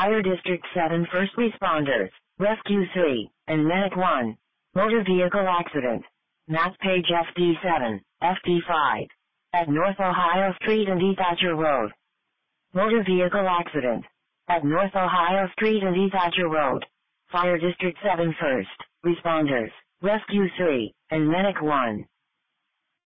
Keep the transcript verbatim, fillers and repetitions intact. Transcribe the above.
Fire District seven First Responders, Rescue three, and Medic one. Motor Vehicle Accident. Map page F D seven, F D five. At North Ohio Street and E. Thatcher Road. Motor Vehicle Accident. At North Ohio Street and E. Thatcher Road. Fire District seven First Responders, Rescue three, and Medic one.